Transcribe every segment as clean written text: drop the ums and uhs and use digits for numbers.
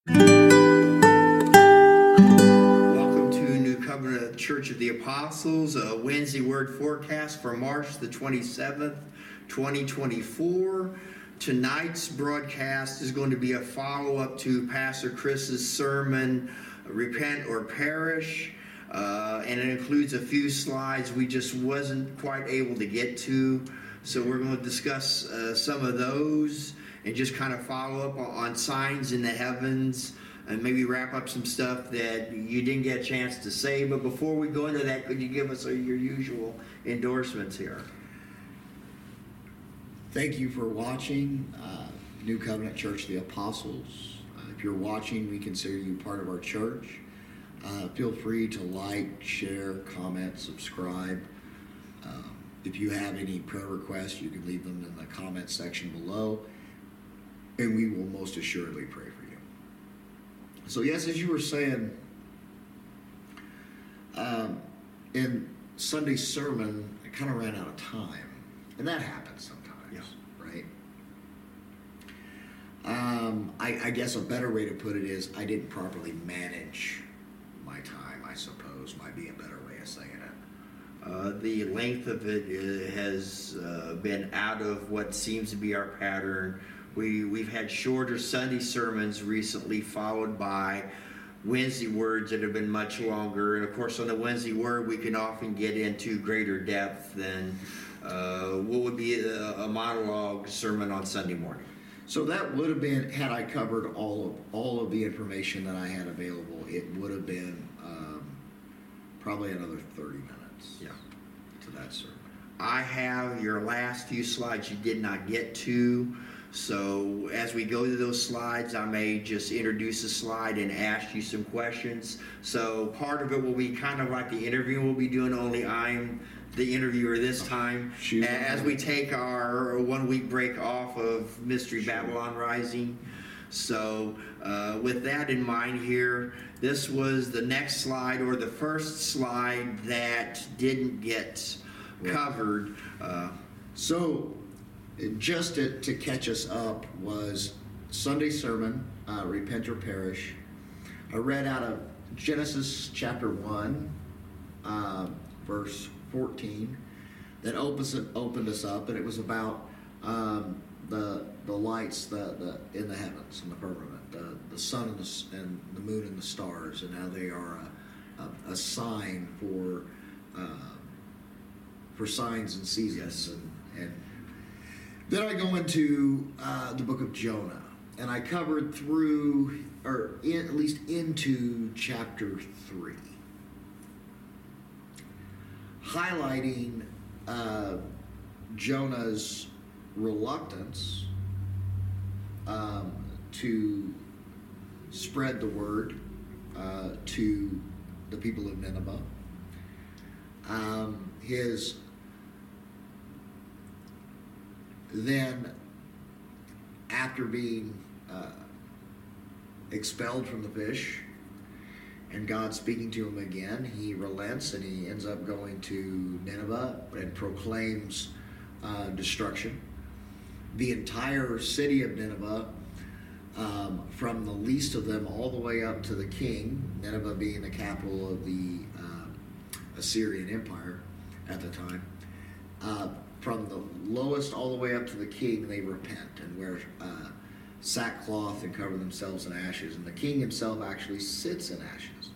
Welcome to New Covenant Church of the Apostles, a Wednesday Word Forecast for March the 27th, 2024. Tonight's broadcast is going to be a follow-up to Pastor Chris's sermon, Repent or Perish, and it includes a few slides we just wasn't quite able to get to. So we're going to discuss some of those and just kind of follow up on signs in the heavens and maybe wrap up some stuff that you didn't get a chance to say. But before we go into that, could you give us your usual endorsements here? Thank you for watching New Covenant Church of the Apostles. If you're watching, we consider you part of our church. Feel free to like, share, comment, subscribe. If you have any prayer requests, you can leave them in the comment section below, and we will most assuredly pray for you. So yes, as you were saying, in Sunday's sermon, I kind of ran out of time, and that happens sometimes, right? I guess a better way to put it is I didn't properly manage my time, I suppose, might be a better way of saying it. The length of it has been out of what seems to be our pattern. We've had shorter Sunday sermons recently, followed by Wednesday words that have been much longer. And of course, on the Wednesday word, we can often get into greater depth than what would be a monologue sermon on Sunday morning. So that would have been, had I covered all of the information that I had available, it would have been probably another 30 minutes. Yeah. To that sermon. I have your last few slides you did not get to. So as we go to those slides, I may just introduce a slide and ask you some questions. So part of it will be kind of like the interview we'll be doing, only I'm the interviewer this time. As we take our 1 week break off of Mystery Babylon Rising. So with that in mind here, this was the next slide, or the first slide that didn't get covered. So just to catch us up was Sunday's sermon, Repent or Perish. I read out of Genesis chapter 1, verse 14, that opened us up, and it was about the lights in the heavens, in the firmament, the sun and the moon and the stars, and how they are a sign for signs and seasons. Yes. And then I go into the book of Jonah, and I covered through, at least into chapter 3, highlighting Jonah's reluctance to spread the word to the people of Nineveh. His then, after being expelled from the fish and God speaking to him again, he relents and he ends up going to Nineveh and proclaims destruction. The entire city of Nineveh, from the least of them all the way up to the king, Nineveh being the capital of the Assyrian Empire at the time, from the lowest all the way up to the king, they repent and wear sackcloth and cover themselves in ashes. And the king himself actually sits in ashes.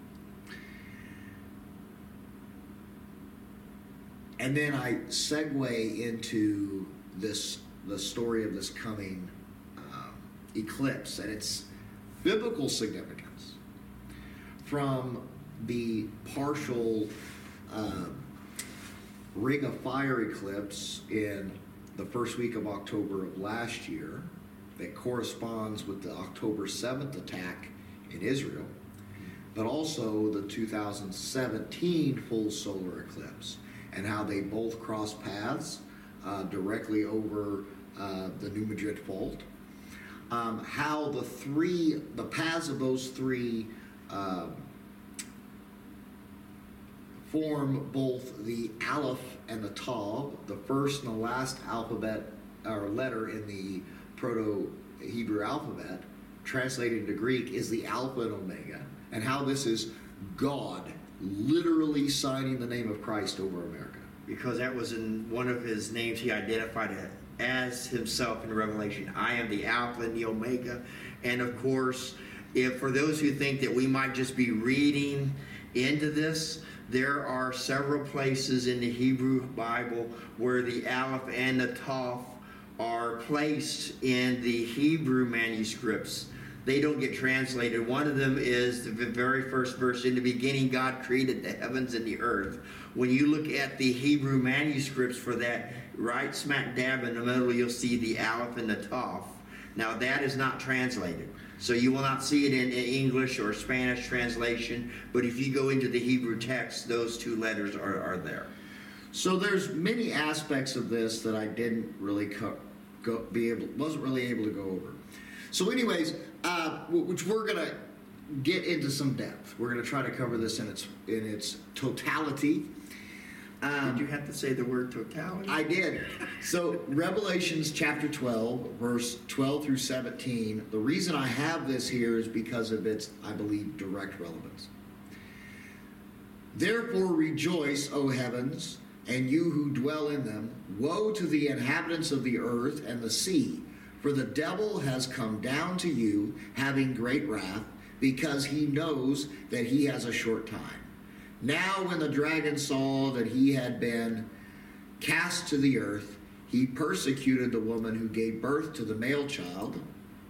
And then I segue into the story of this coming eclipse and its biblical significance from the partial Ring of Fire eclipse in the first week of October of last year that corresponds with the October 7th attack in Israel, but also the 2017 full solar eclipse, and how they both cross paths directly over the New Madrid Fault. How the paths of those three form both the Aleph and the Tav, the first and the last alphabet or letter in the Proto-Hebrew alphabet, translated into Greek, is the Alpha and Omega, and how this is God literally signing the name of Christ over America. Because that was in one of his names, he identified it as himself in Revelation. I am the Alpha and the Omega. And of course, if for those who think that we might just be reading into this, there are several places in the Hebrew Bible where the Aleph and the Toph are placed in the Hebrew manuscripts. They don't get translated. One of them is the very first verse, in the beginning God created the heavens and the earth. When you look at the Hebrew manuscripts for that, right smack dab in the middle, you'll see the Aleph and the Toph. Now that is not translated. So you will not see it in English or Spanish translation, but if you go into the Hebrew text, those two letters are there. So there's many aspects of this that I didn't really wasn't really able to go over. So anyways, which we're going to get into some depth. We're going to try to cover this in its totality. Did you have to say the word totality? I did. So Revelations chapter 12, verse 12 through 17. The reason I have this here is because of its, I believe, direct relevance. Therefore rejoice, O heavens, and you who dwell in them. Woe to the inhabitants of the earth and the sea, for the devil has come down to you, having great wrath, because he knows that he has a short time. Now when the dragon saw that he had been cast to the earth, he persecuted the woman who gave birth to the male child.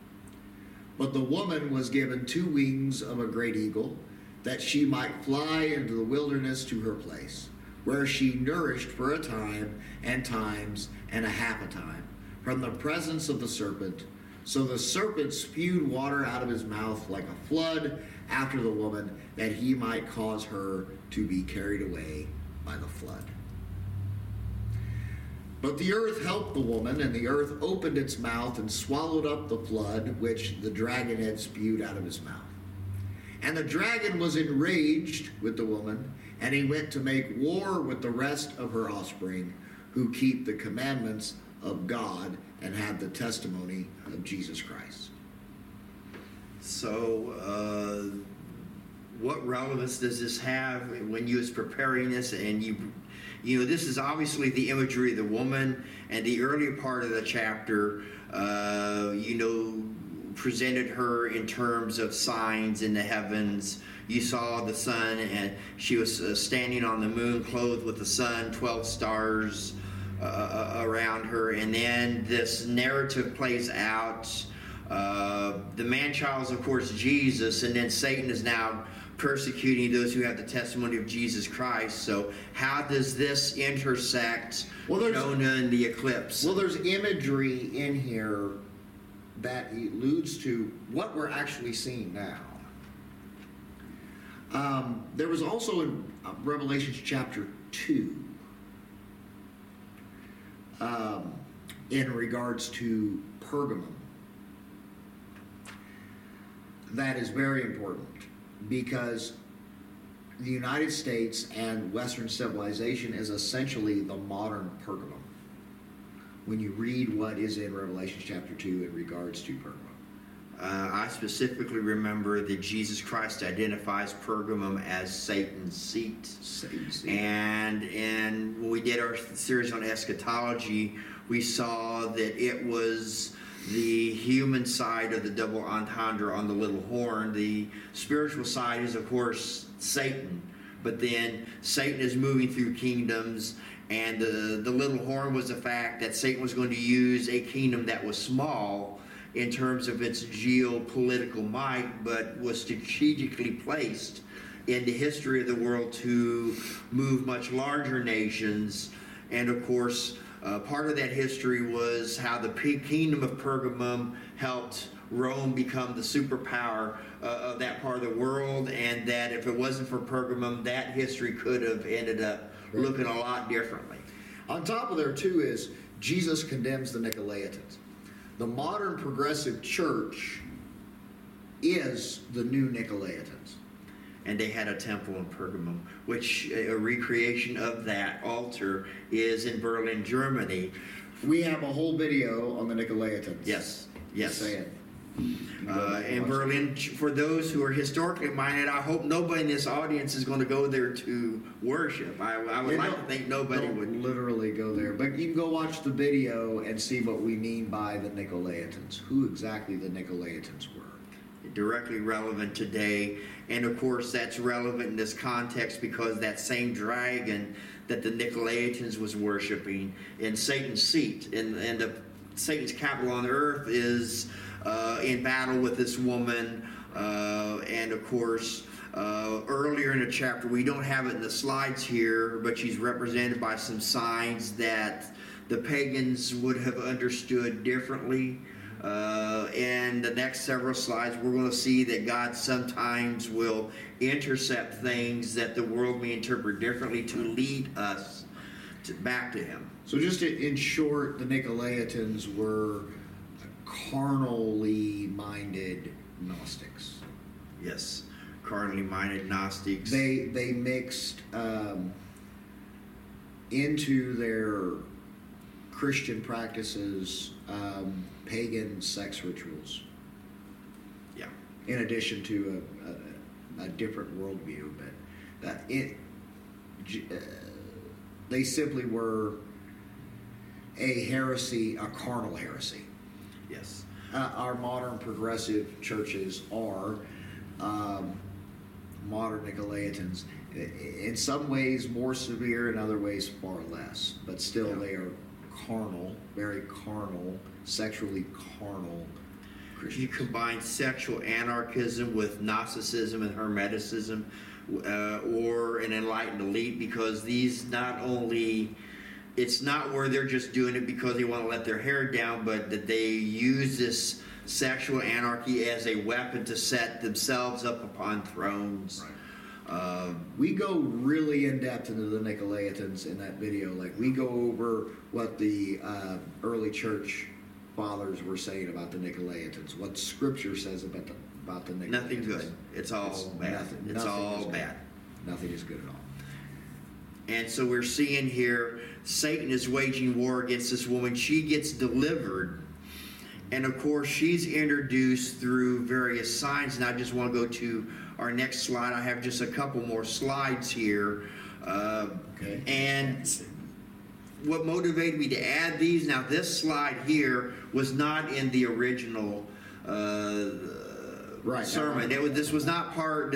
But the woman was given 2 wings of a great eagle, that she might fly into the wilderness to her place, where she nourished for a time and times and a half a time from the presence of the serpent. So the serpent spewed water out of his mouth like a flood after the woman, that he might cause her to be carried away by the flood. But the earth helped the woman, and the earth opened its mouth and swallowed up the flood which the dragon had spewed out of his mouth. And the dragon was enraged with the woman, and he went to make war with the rest of her offspring, who keep the commandments of God and have the testimony of Jesus Christ. So, what relevance does this have when you was preparing this? And you know, this is obviously the imagery of the woman, and the earlier part of the chapter, presented her in terms of signs in the heavens. You saw the sun, and she was standing on the moon, clothed with the sun, 12 stars around her. And then this narrative plays out. The man-child is, of course, Jesus, and then Satan is now persecuting those who have the testimony of Jesus Christ. So how does this intersect Jonah and the eclipse? Well, there's imagery in here that alludes to what we're actually seeing now. There was also in Revelation chapter 2, in regards to Pergamum, that is very important, because the United States and Western civilization is essentially the modern Pergamum, when you read what is in Revelation chapter 2 in regards to Pergamum. I specifically remember that Jesus Christ identifies Pergamum as Satan's seat. Satan's seat. And when we did our series on eschatology, we saw that it was the human side of the double entendre on the little horn. The spiritual side is, of course, Satan. But then Satan is moving through kingdoms, and the little horn was the fact that Satan was going to use a kingdom that was small in terms of its geopolitical might, but was strategically placed in the history of the world to move much larger nations. And of course, part of that history was how the kingdom of Pergamum helped Rome become the superpower of that part of the world, and that if it wasn't for Pergamum, that history could have ended up looking a lot differently. On top of there, too, is Jesus condemns the Nicolaitans. The modern progressive church is the new Nicolaitans. And they had a temple in Pergamum, which a recreation of that altar is in Berlin, Germany. We have a whole video on the Nicolaitans. Yes. Say it. In Berlin. For those who are historically minded, I hope nobody in this audience is going to go there to worship. I would like to think nobody would literally go there, but you can go watch the video and see what we mean by the Nicolaitans, who exactly the Nicolaitans were. Directly relevant today, and of course that's relevant in this context because that same dragon that the Nicolaitans was worshiping in Satan's seat, and Satan's capital on earth is in battle with this woman, and of course earlier in the chapter, we don't have it in the slides here, but she's represented by some signs that the pagans would have understood differently. And the next several slides, we're going to see that God sometimes will intercept things that the world may interpret differently to lead us back to Him. So just in short, the Nicolaitans were carnally minded Gnostics. Yes, carnally minded Gnostics. They mixed into their Christian practices pagan sex rituals. Yeah. In addition to a different worldview, but they simply were a heresy, a carnal heresy. Yes. Our modern progressive churches are modern Nicolaitans. In some ways more severe, in other ways far less. But still, they are carnal, very carnal, sexually carnal Christians. You combine sexual anarchism with Gnosticism and Hermeticism, or an enlightened elite, because these not only, it's not where they're just doing it because they want to let their hair down, but that they use this sexual anarchy as a weapon to set themselves up upon thrones. Right. We go really in depth into the Nicolaitans in that video. Like, we go over what the early church fathers were saying about the Nicolaitans, what Scripture says about the Nicolaitans. Nothing good. It's all bad. It's all bad. Nothing is good at all. And so we're seeing here Satan is waging war against this woman. She gets delivered. And of course, she's introduced through various signs. And I just want to go to our next slide. I have just a couple more slides here. Okay. And what motivated me to add these, now this slide here was not in the original sermon. This was not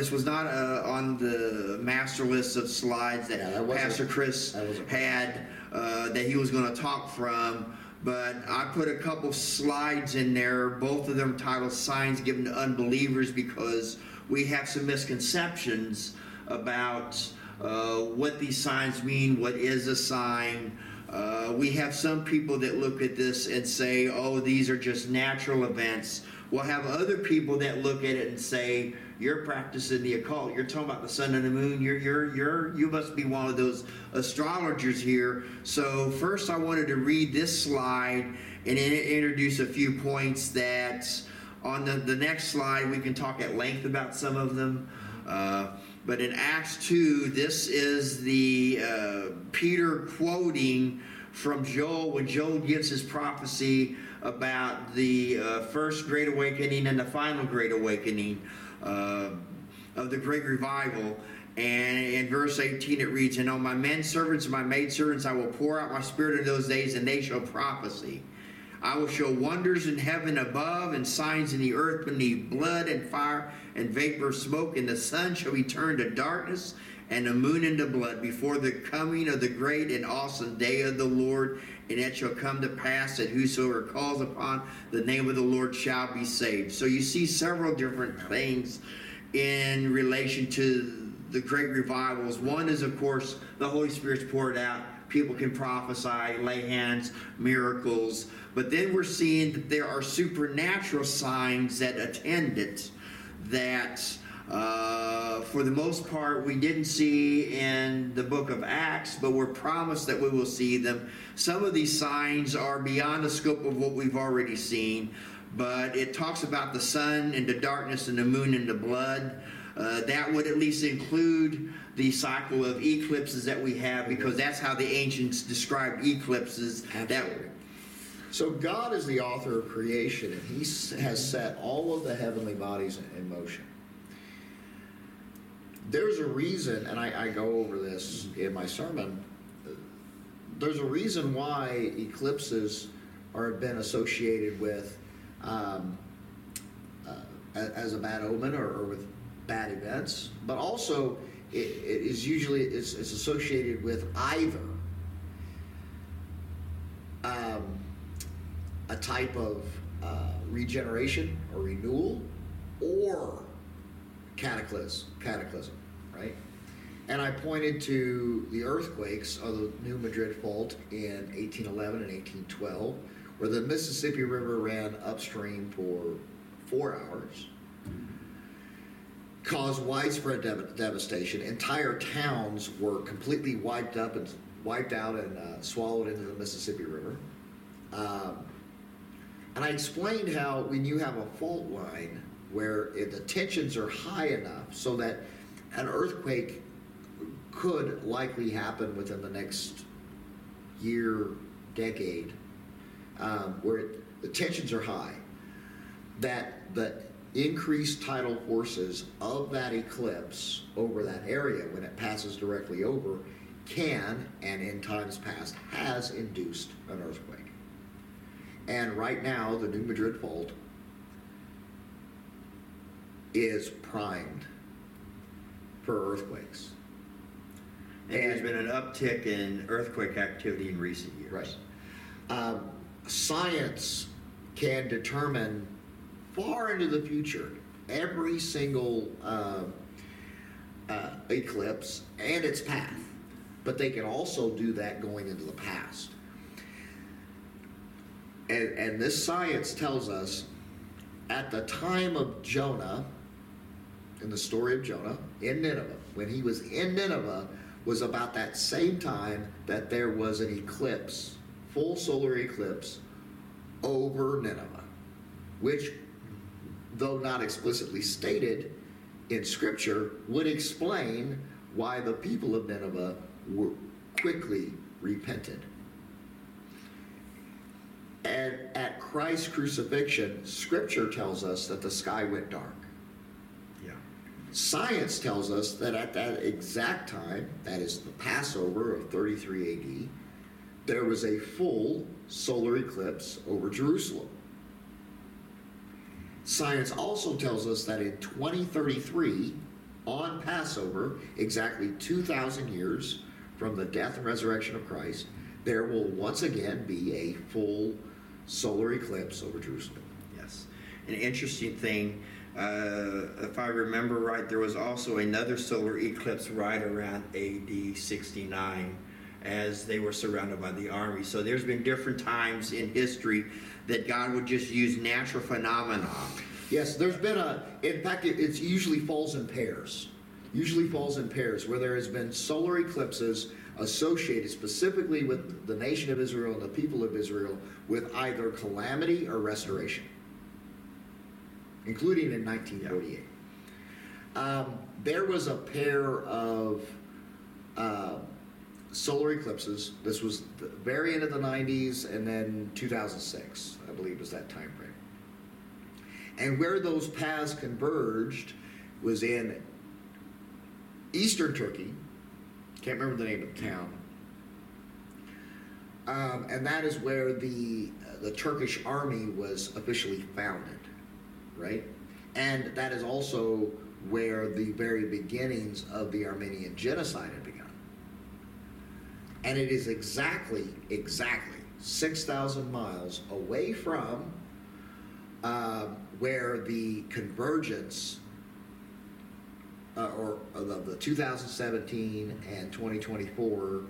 on the master list of slides that Pastor Chris had that he was going to talk from. But I put a couple slides in there, both of them titled Signs Given to Unbelievers, because we have some misconceptions about what these signs mean, what is a sign. We have some people that look at this and say, oh, these are just natural events. We'll have other people that look at it and say, you're practicing the occult. You're talking about the sun and the moon. You must be one of those astrologers here. So first I wanted to read this slide and introduce a few points that on the next slide we can talk at length about some of them. But in Acts 2, this is the Peter quoting from Joel when Joel gives his prophecy about the first Great Awakening and the final Great Awakening of the Great Revival. And in verse 18 it reads, and on my men servants and my maid servants I will pour out my spirit in those days, and they shall prophesy. I will show wonders in heaven above and signs in the earth beneath, blood and fire and vapor of smoke, and the sun shall be turned to darkness and the moon into blood before the coming of the great and awesome day of the Lord. And it shall come to pass that whosoever calls upon the name of the Lord shall be saved. So you see several different things in relation to the great revivals. One is, of course, the Holy Spirit's poured out. People can prophesy, lay hands, miracles. But then we're seeing that there are supernatural signs that attend it that, for the most part, we didn't see in the book of Acts, but we're promised that we will see them. Some of these signs are beyond the scope of what we've already seen, but it talks about the sun into darkness and the moon into blood. That would at least include the cycle of eclipses that we have, because that's how the ancients described eclipses. Absolutely. So God is the author of creation, and He has set all of the heavenly bodies in motion. There's a reason, and I go over this in my sermon, there's a reason why eclipses are been associated with as a bad omen or with bad events, but also it is usually it's associated with either a type of regeneration or renewal or cataclysm, right? And I pointed to the earthquakes of the New Madrid Fault in 1811 and 1812, where the Mississippi River ran upstream for 4 hours, caused widespread devastation. Entire towns were completely wiped out and swallowed into the Mississippi River. And I explained how when you have a fault line where the tensions are high enough so that an earthquake could likely happen within the next year, decade, where the tensions are high, that the increased tidal forces of that eclipse over that area when it passes directly over can, and in times past has, induced an earthquake. And right now, the New Madrid Fault is primed for earthquakes. And there's been an uptick in earthquake activity in recent years. Right. Science can determine far into the future every single eclipse and its path, but they can also do that going into the past. And this science tells us at the time of Jonah, in the story of Jonah, in Nineveh, when he was in Nineveh, was about that same time that there was an eclipse, full solar eclipse, over Nineveh, which, though not explicitly stated in Scripture, would explain why the people of Nineveh were quickly repented. And at Christ's crucifixion, Scripture tells us that the sky went dark. Yeah. Science tells us that at that exact time, that is the Passover of 33 AD, there was a full solar eclipse over Jerusalem. Science also tells us that in 2033, on Passover, exactly 2,000 years from the death and resurrection of Christ, there will once again be a full solar eclipse over Jerusalem. Yes. An interesting thing, if I remember right, there was also another solar eclipse right around AD 69 as they were surrounded by the army. So there's been different times in history that God would just use natural phenomena. Yes, there's been in fact, it usually falls in pairs. Where there has been solar eclipses associated specifically with the nation of Israel and the people of Israel with either calamity or restoration, including in 1948. Yeah. There was a pair of solar eclipses. This was the very end of the 90s, and then 2006, I believe, was that time frame. And where those paths converged was in eastern Turkey. Can't remember the name of the town. And that is where the Turkish army was officially founded, right? And that is also where the very beginnings of the Armenian genocide had begun. And it is exactly 6,000 miles away from where the convergence or the 2017 and 2024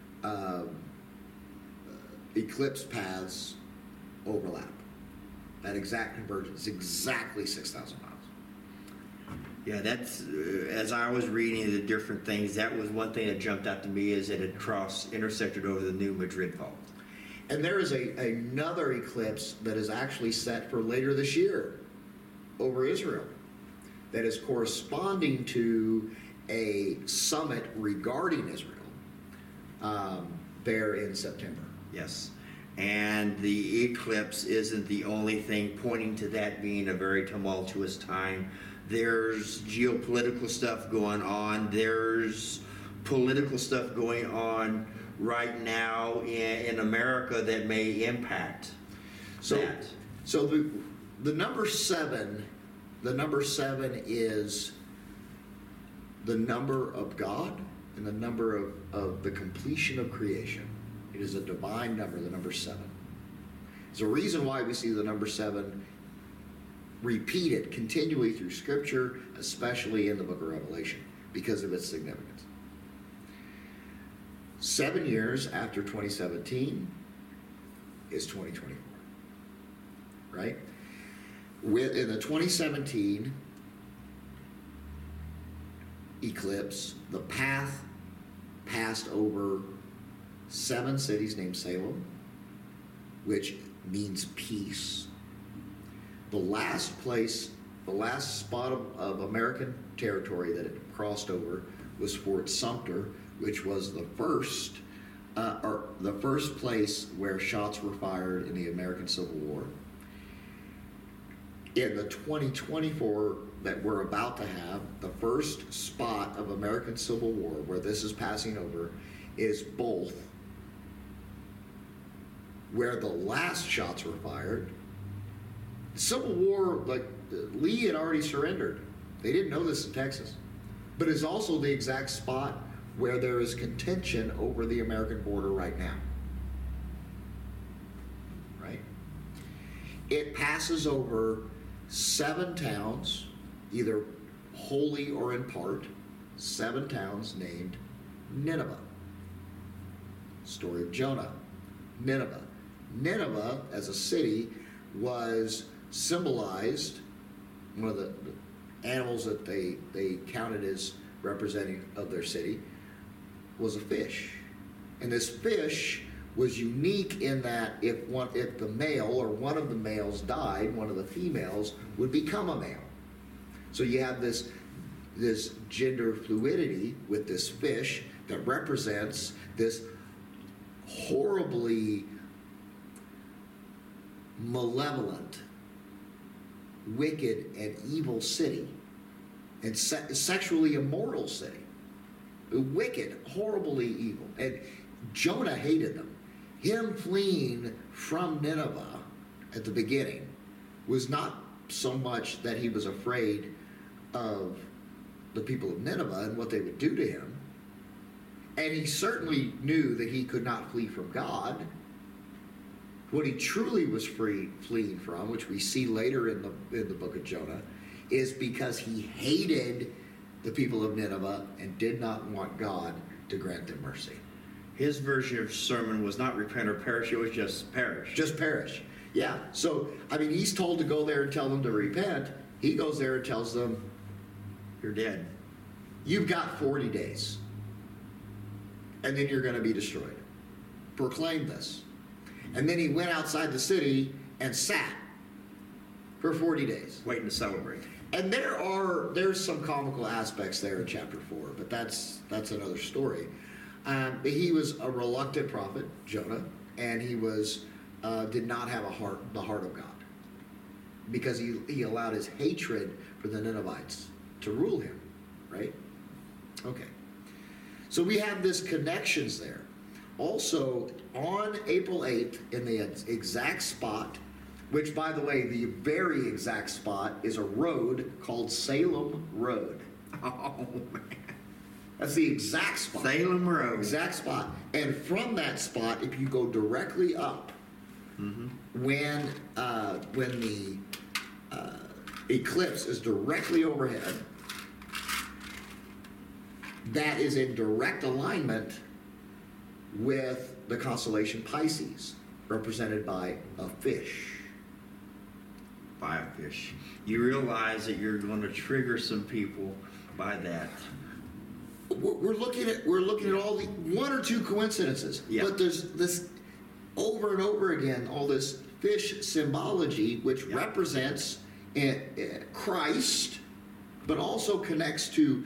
eclipse paths overlap. That exact convergence is exactly 6,000 miles. Yeah, that's, as I was reading the different things, that was one thing that jumped out to me, is it had intersected over the New Madrid Fault. And there is another eclipse that is actually set for later this year over Israel that is corresponding to a summit regarding Israel there in September. Yes. And the eclipse isn't the only thing pointing to that being a very tumultuous time. There's geopolitical stuff going on. There's political stuff going on right now in America that may impact that. So the number seven is the number of God and the number of the completion of creation. It is a divine number, the number 7. There's a reason why we see the number 7 repeated continually through Scripture, especially in the book of Revelation, because of its significance. 7 years after 2017 is 2024, right? In the 2017 eclipse, the path passed over 7 cities named Salem, which means peace. The last spot of American territory that it crossed over was Fort Sumter, which was the first place where shots were fired in the American Civil War. In the 2024 that we're about to have, the first spot of American Civil War where this is passing over is both where the last shots were fired. The Civil War, Lee had already surrendered. They didn't know this in Texas. But it's also the exact spot where there is contention over the American border right now. Right? It passes over 7 towns, either wholly or in part, 7 towns named Nineveh. Story of Jonah. Nineveh. Nineveh, as a city, was symbolized, one of the animals that they counted as representative of their city, was a fish. And this fish was unique in that if the male or one of the males died, one of the females would become a male. So you have this gender fluidity with this fish that represents this horribly malevolent, wicked, and evil city, and sexually immoral city. Wicked, horribly evil. And Jonah hated them. Him fleeing from Nineveh at the beginning was not so much that he was afraid of the people of Nineveh and what they would do to him. And he certainly knew that he could not flee from God. What he truly was fleeing from, which we see later in the book of Jonah, is because he hated the people of Nineveh and did not want God to grant them mercy. His version of sermon was not repent or perish, it was just perish. Just perish. Yeah. So, he's told to go there and tell them to repent. He goes there and tells them, you're dead. You've got 40 days. And then you're going to be destroyed. Proclaim this. And then he went outside the city and sat for 40 days. Waiting to celebrate. And there's some comical aspects there in chapter 4, but that's another story. He was a reluctant prophet, Jonah, and he did not have the heart of God, because he allowed his hatred for the Ninevites to rule him, right? Okay. So we have this connections there. Also, on April 8th, in the exact spot, which, by the way, the very exact spot is a road called Salem Road. Oh, man. That's the exact spot. Salem Road. Exact spot. And from that spot, if you go directly up, when the eclipse is directly overhead, that is in direct alignment with the constellation Pisces, represented by a fish. By a fish. You realize that you're going to trigger some people by that. We're looking at all the one or two coincidences, but there's this over and over again, all this fish symbology, which represents Christ, but also connects to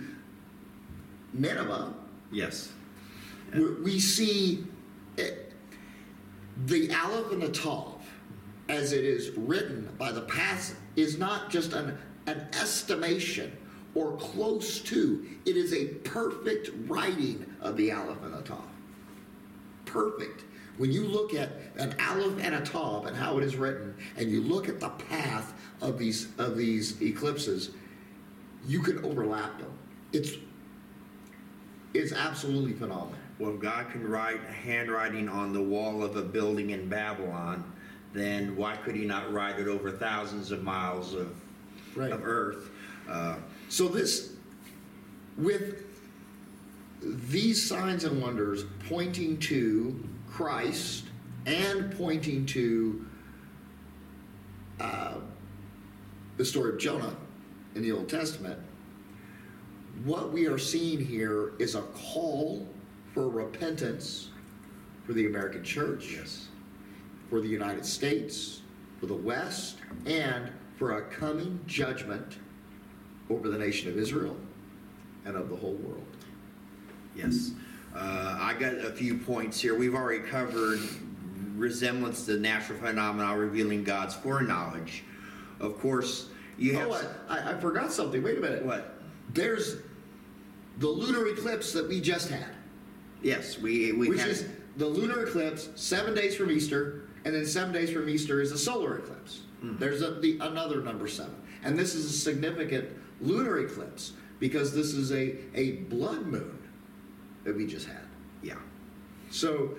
Nineveh. Yes. We see The Aleph and the Tav, as it is written by the passage, is not just an estimation or close to. It is a perfect writing of the Aleph and the Tav. Perfect. When you look at an Aleph and a Tav and how it is written, and you look at the path of these eclipses, you can overlap them. It's absolutely phenomenal. Well, God can write handwriting on the wall of a building in Babylon, then why could he not write it over thousands of miles of earth? So with these signs and wonders pointing to Christ and pointing to the story of Jonah in the Old Testament, what we are seeing here is a call for repentance for the American church, Yes. for the United States, for the West, and for a coming judgment over the nation of Israel and of the whole world. Yes. I got a few points here. We've already covered resemblance to natural phenomena revealing God's foreknowledge. Of course, you have... I forgot something. Wait a minute. What? There's the lunar eclipse that we just had. Yes, we which had... is the lunar eclipse 7 days from Easter, and then 7 days from Easter is a solar eclipse. Mm-hmm. There's another number 7. And this is a significant lunar eclipse because this is a blood moon that we just had. Yeah. So,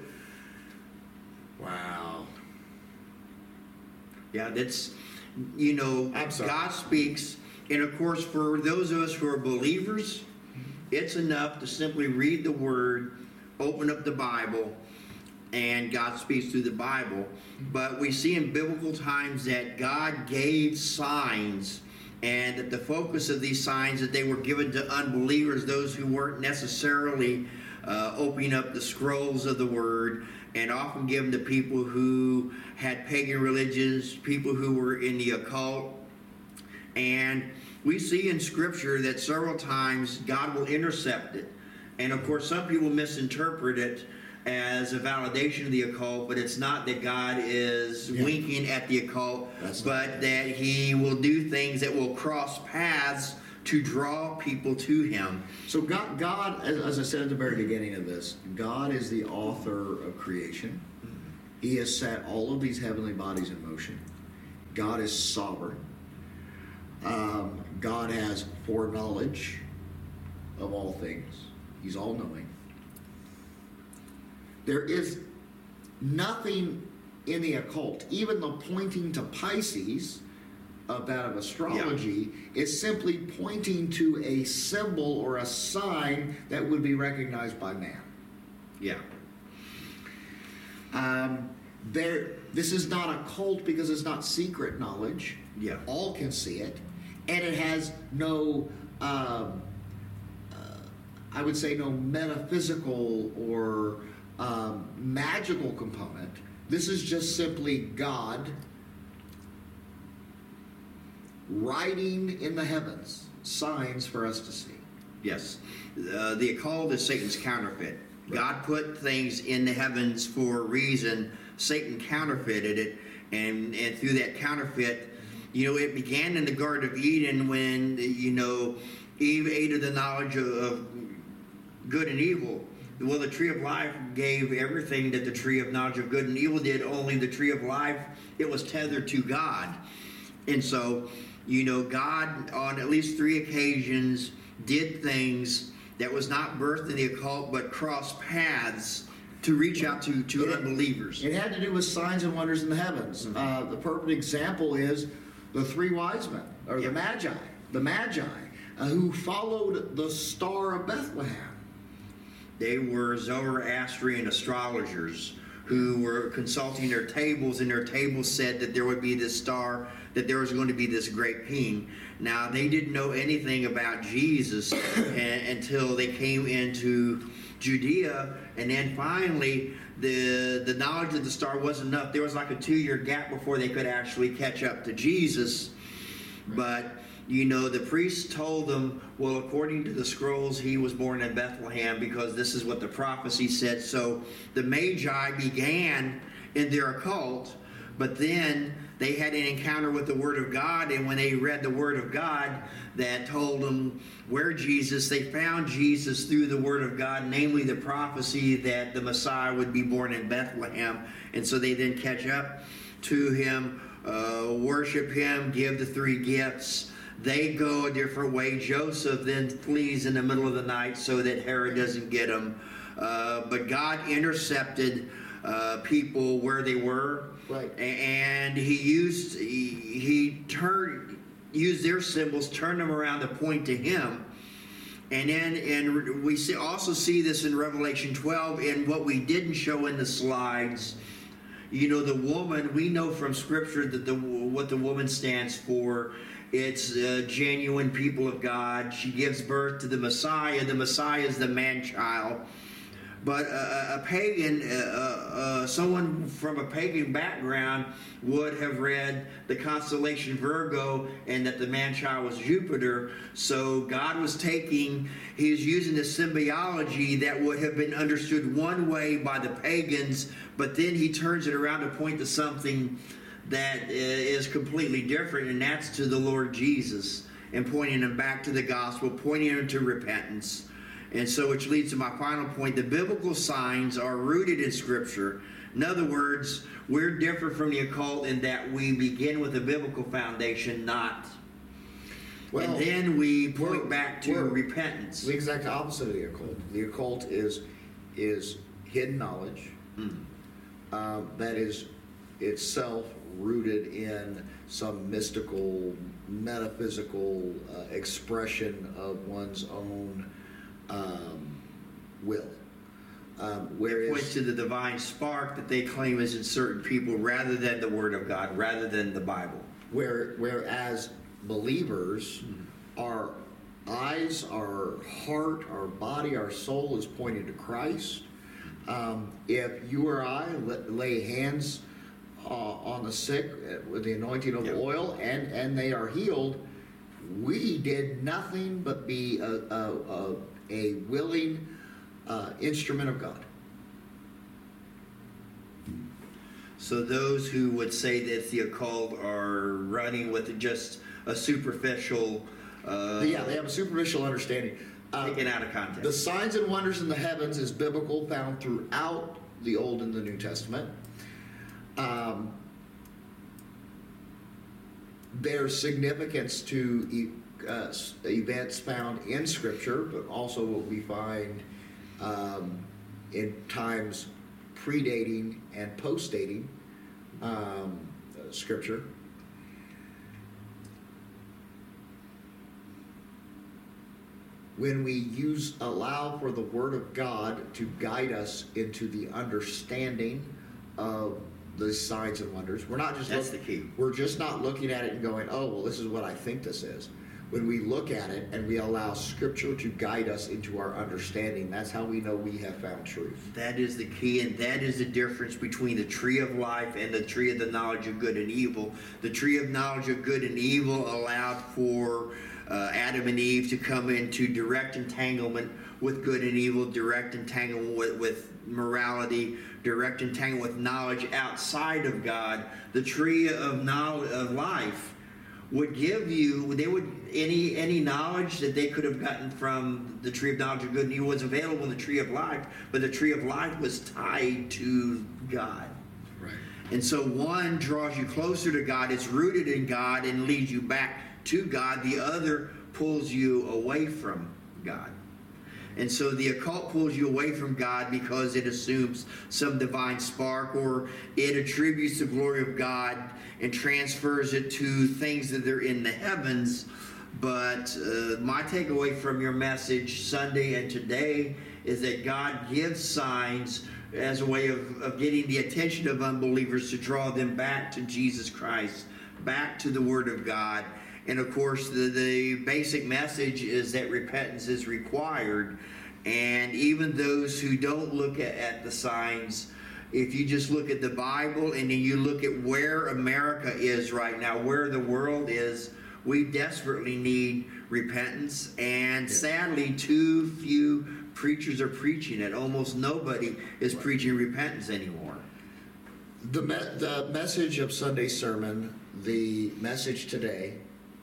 wow. Yeah, that's, you know, God speaks. And of course, for those of us who are believers, it's enough to simply read the Word, open up the Bible, and God speaks through the Bible. But we see in biblical times that God gave signs, and that the focus of these signs, that they were given to unbelievers, those who weren't necessarily opening up the scrolls of the Word, and often given to people who had pagan religions, people who were in the occult. And we see in Scripture that several times God will intercept it. And of course, some people misinterpret it as a validation of the occult, but it's not that God is winking at the occult, but that he will do things that will cross paths to draw people to him. So God, as I said at the very beginning of this, God is the author of creation. He has set all of these heavenly bodies in motion. God is sovereign. God has foreknowledge of all things. He's all-knowing. There is nothing in the occult, even the pointing to Pisces of that of astrology, is simply pointing to a symbol or a sign that would be recognized by man. Yeah. This is not a cult because it's not secret knowledge. Yeah. All can see it. And it has no, I would say, no metaphysical or magical component. This is just simply God writing in the heavens signs for us to see. Yes. The occult is Satan's counterfeit. Right. God put things in the heavens for a reason. Satan counterfeited it, and through that counterfeit, you know, it began in the Garden of Eden when, you know, Eve ate of the knowledge of good and evil. Well, the tree of life gave everything that the tree of knowledge of good and evil did, only the tree of life, it was tethered to God. And so, you know, God on at least 3 occasions did things that was not birthed in the occult, but crossed paths to reach out to unbelievers. It had to do with signs and wonders in the heavens. Mm-hmm. The perfect example is the 3 wise men, or the Magi, who followed the star of Bethlehem. They were Zoroastrian astrologers who were consulting their tables, and their tables said that there would be this star, that there was going to be this great king. Now, they didn't know anything about Jesus until they came into Judea, and then finally the knowledge of the star wasn't enough. There was like a 2-year gap before they could actually catch up to Jesus. But, you know, the priests told them, well, according to the scrolls, he was born in Bethlehem because this is what the prophecy said. So the Magi began in their occult, but then they had an encounter with the Word of God, and when they read the Word of God that told them where Jesus, they found Jesus through the Word of God, namely the prophecy that the Messiah would be born in Bethlehem. And so they then catch up to him, worship him, give the three gifts. They go a different way. Joseph then flees in the middle of the night so that Herod doesn't get him. But God intercepted people where they were. Right. And he used their symbols, turned them around to point to him. And we also see this in Revelation 12. And what we didn't show in the slides, you know, the woman, we know from Scripture that what the woman stands for. It's genuine people of God. She gives birth to the Messiah. The Messiah is the man-child. But a pagan, someone from a pagan background would have read the constellation Virgo and that the man-child was Jupiter. So God was he was using a symbology that would have been understood one way by the pagans, but then he turns it around to point to something that is completely different, and that's to the Lord Jesus, and pointing him back to the gospel, pointing him to repentance. And so, which leads to my final point, the biblical signs are rooted in Scripture. In other words, we're different from the occult in that we begin with a biblical foundation, not. Well, and then we point back to repentance. The exact opposite of the occult. The occult is hidden knowledge that is itself rooted in some mystical, metaphysical expression of one's own will. It points to the divine spark that they claim is in certain people rather than the Word of God, rather than the Bible. Whereas believers, our eyes, our heart, our body, our soul is pointed to Christ. If you or I lay hands on the sick with the anointing of oil and they are healed, we did nothing but be a willing instrument of God. So those who would say that the occult are running with just a superficial... they have a superficial understanding. Taken out of context. The signs and wonders in the heavens is biblical, found throughout the Old and the New Testament. There's significance to events found in Scripture, but also what we find in times predating and postdating Scripture. When we allow for the Word of God to guide us into the understanding of the signs and wonders, that's the key. We're just not looking at it and going, oh, well, this is what I think this is. When we look at it and we allow Scripture to guide us into our understanding, that's how we know we have found truth. That is the key, and that is the difference between the tree of life and the tree of the knowledge of good and evil. The tree of knowledge of good and evil allowed for Adam and Eve to come into direct entanglement with good and evil, direct entanglement with morality, direct entanglement with knowledge outside of God. The tree of knowledge of life would give you, any knowledge that they could have gotten from the tree of knowledge of good and evil was available in the tree of life, but the tree of life was tied to God. Right. And so one draws you closer to God, it's rooted in God and leads you back to God. The other pulls you away from God. And so the occult pulls you away from God because it assumes some divine spark, or it attributes the glory of God and transfers it to things that are in the heavens. But my takeaway from your message Sunday and today is that God gives signs as a way of getting the attention of unbelievers to draw them back to Jesus Christ, back to the Word of God. And of course, the basic message is that repentance is required. And even those who don't look at the signs, if you just look at the Bible and then you look at where America is right now, where the world is, we desperately need repentance. And sadly, too few preachers are preaching it. Almost nobody is preaching repentance anymore. The message of Sunday's sermon, the message today,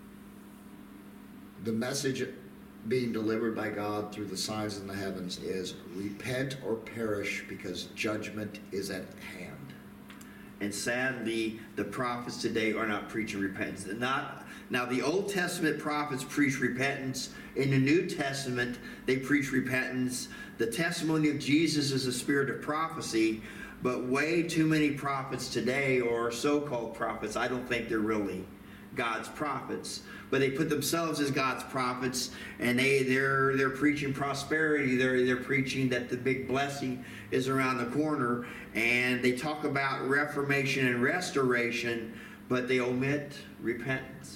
the message being delivered by God through the signs in the heavens is repent or perish because judgment is at hand. And sadly, the prophets today are not preaching repentance. Now, the Old Testament prophets preach repentance. In the New Testament, they preach repentance. The testimony of Jesus is a spirit of prophecy, but way too many prophets today, or so-called prophets, I don't think they're really God's prophets, but they put themselves as God's prophets, and they're preaching prosperity. They're preaching that the big blessing is around the corner, and they talk about reformation and restoration, but they omit repentance.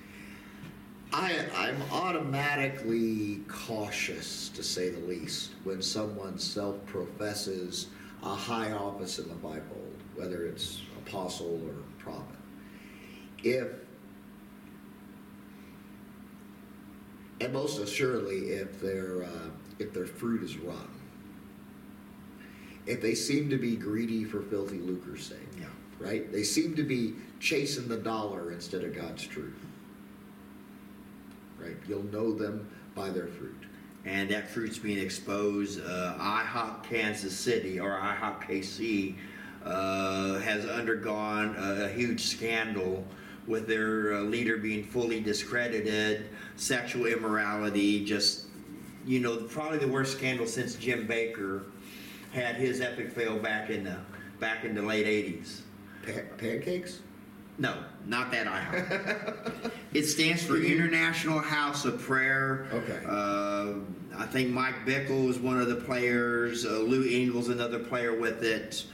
I'm automatically cautious, to say the least, when someone self-professes a high office in the Bible, whether it's apostle or prophet. And most assuredly, if their fruit is rotten, if they seem to be greedy for filthy lucre's sake, Yeah. right? They seem to be chasing the dollar instead of God's truth, right? You'll know them by their fruit. And that fruit's being exposed. IHOP Kansas City, or IHOP KC, has undergone a huge scandal with their leader being fully discredited, sexual immorality, just, probably the worst scandal since Jim Baker had his epic fail back in the late 80s. Pancakes? No, not that IHOP. It stands for International House of Prayer. Okay. I think Mike Bickle is one of the players. Lou Engel's another player with it.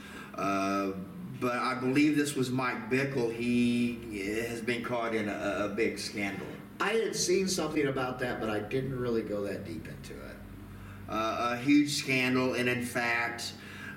But I believe this was Mike Bickle. He has been caught in a big scandal. I had seen something about that, but I didn't really go that deep into it. A huge scandal, and in fact,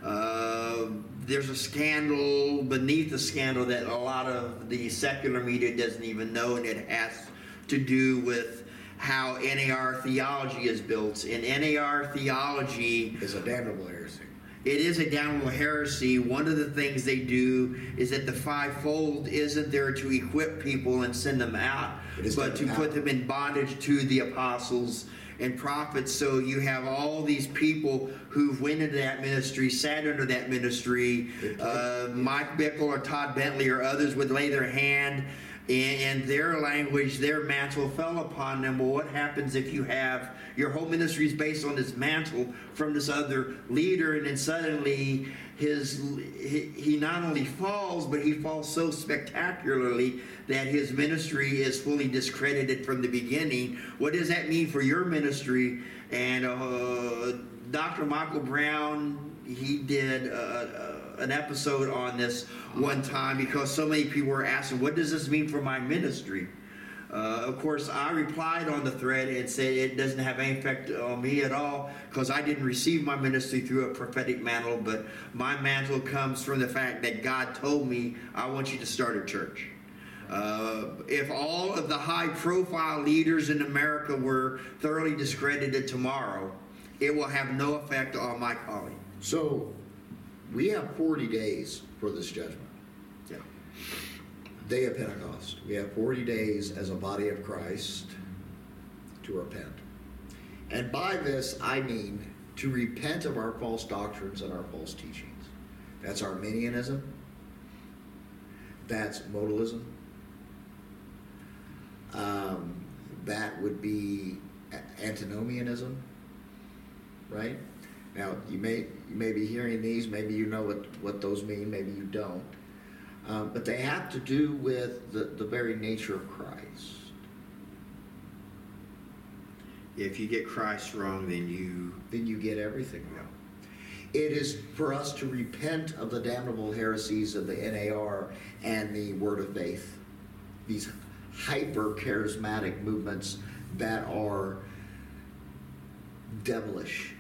there's a scandal beneath the scandal that a lot of the secular media doesn't even know, and it has to do with how NAR theology is built. And NAR theology is a damnable heresy. It is a damnable heresy. One of the things they do is that the fivefold isn't there to equip people and send them out, but to put them in bondage to the apostles and prophets. So you have all these people who've went into that ministry, sat under that ministry. Mike Bickle or Todd Bentley or others would lay their hand, and their language, their mantle fell upon them. Well, what happens if you have your whole ministry is based on this mantle from this other leader, and then suddenly he not only falls, but he falls so spectacularly that his ministry is fully discredited from the beginning? What does that mean for your ministry? And Dr. Michael Brown, he did an episode on this one time because so many people were asking, what does this mean for my ministry? Of course, I replied on the thread and said it doesn't have any effect on me at all because I didn't receive my ministry through a prophetic mantle, but my mantle comes from the fact that God told me, I want you to start a church. If all of the high-profile leaders in America were thoroughly discredited tomorrow, it will have no effect on my calling. So, we have 40 days for this judgment. Yeah. Day of Pentecost. We have 40 days as a body of Christ to repent. And by this, I mean to repent of our false doctrines and our false teachings. That's Arminianism. That's modalism. That would be antinomianism, right? Now, you may be hearing these, maybe you know what those mean, maybe you don't. But they have to do with the very nature of Christ. If you get Christ wrong, then you get everything wrong. It is for us to repent of the damnable heresies of the NAR and the Word of Faith, these hyper-charismatic movements that are devilish.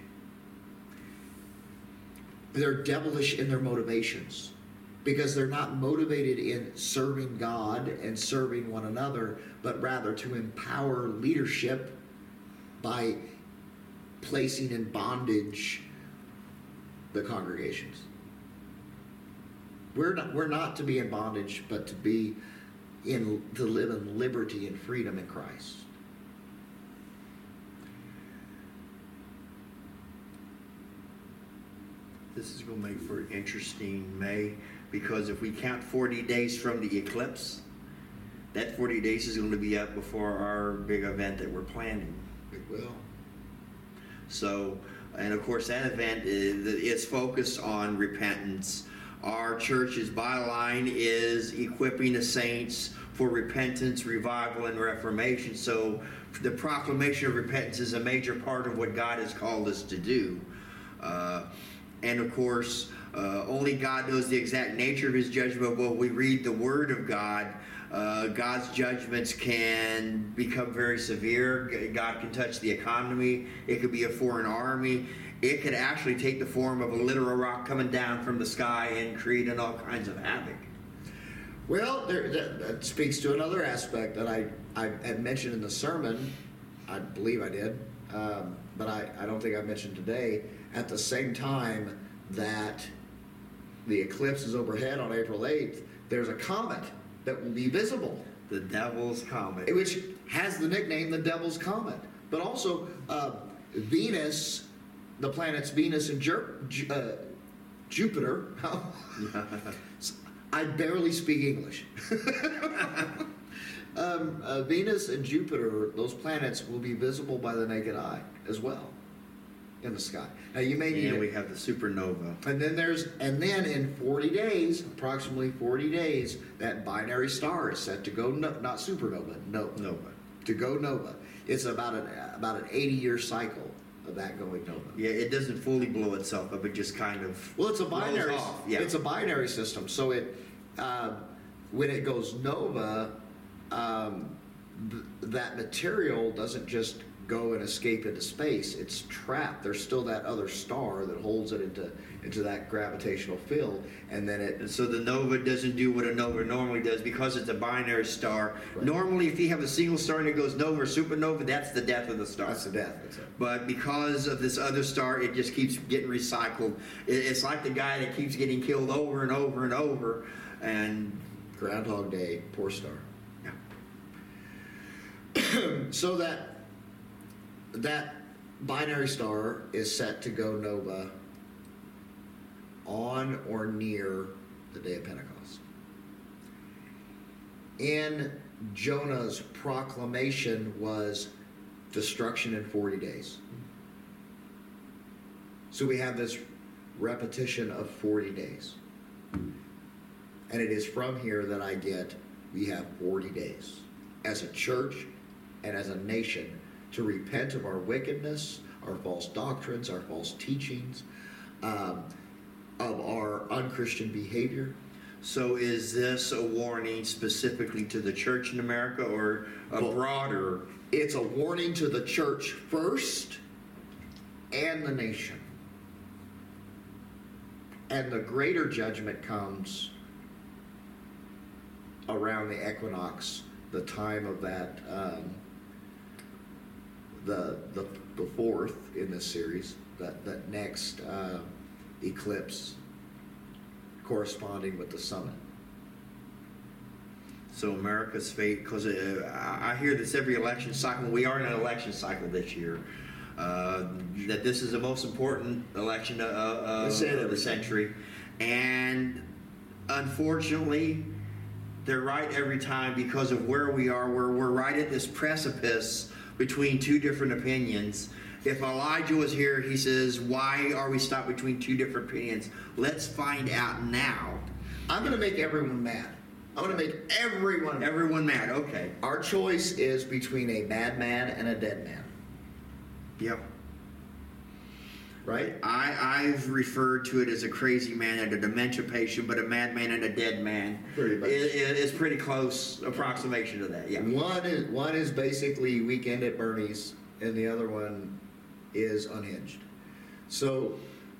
They're devilish in their motivations because they're not motivated in serving God and serving one another, but rather to empower leadership by placing in bondage the congregations. We're not to be in bondage, but to live in liberty and freedom in Christ. This is going to make for an interesting May, because if we count 40 days from the eclipse, that 40 days is going to be up before our big event that we're planning. It will. So, and of course that event is focused on repentance. Our church's byline is equipping the saints for repentance, revival, and reformation. So the proclamation of repentance is a major part of what God has called us to do. And of course, only God knows the exact nature of his judgment. But when we read the Word of God, God's judgments can become very severe. God can touch the economy. It could be a foreign army. It could actually take the form of a literal rock coming down from the sky and creating all kinds of havoc. Well, that speaks to another aspect that I had mentioned in the sermon. I believe I did, but I don't think I mentioned today. At the same time that the eclipse is overhead on April 8th, there's a comet that will be visible. The Devil's Comet. Which has the nickname the Devil's Comet. But also Venus, the planets Venus and Jupiter. I barely speak English. Venus and Jupiter, those planets will be visible by the naked eye as well in the sky. Now you may need. And we have the supernova. And then in 40 days, approximately 40 days, that binary star is set to go not supernova, nova. To go nova. It's about an 80-year cycle of that going nova. Yeah, it doesn't fully blow itself up. It just kind of it's a binary. off. Yeah. It's a binary system. So when it goes nova, that material doesn't just go and escape into space. It's trapped. There's still that other star that holds it into that gravitational field, and then And so the nova doesn't do what a nova normally does because it's a binary star. Right. Normally, if you have a single star and it goes nova or supernova, that's the death of the star. That's the death. That's it. But because of this other star, it just keeps getting recycled. It's like the guy that keeps getting killed over and over and over. And Groundhog Day, poor star. Yeah. So that binary star is set to go nova on or near the day of Pentecost. In Jonah's proclamation was destruction in 40 days. So we have this repetition of 40 days. And it is from here that I get we have 40 days as a church and as a nation to repent of our wickedness, our false doctrines, our false teachings, of our unchristian behavior. So is this a warning specifically to the church in America or a broader? It's a warning to the church first and the nation. And the greater judgment comes around the equinox, the time of that, the fourth in this series, that next eclipse corresponding with the summit. So America's fate, because I hear this every election cycle. We are in an election cycle this year. That this is the most important election of the century. And unfortunately, they're right every time because of where we are. We're right at this precipice between two different opinions. If Elijah was here, he says, why are we stopped between two different opinions? Let's find out now. I'm going to make everyone mad. I'm going to make everyone mad. Okay. Our choice is between a madman and a dead man. Yep. Right? I've referred to it as a crazy man and a dementia patient, but a madman and a dead man. Pretty much. It's pretty close approximation to that. Yeah. One is basically Weekend at Bernie's, and the other one is unhinged. So,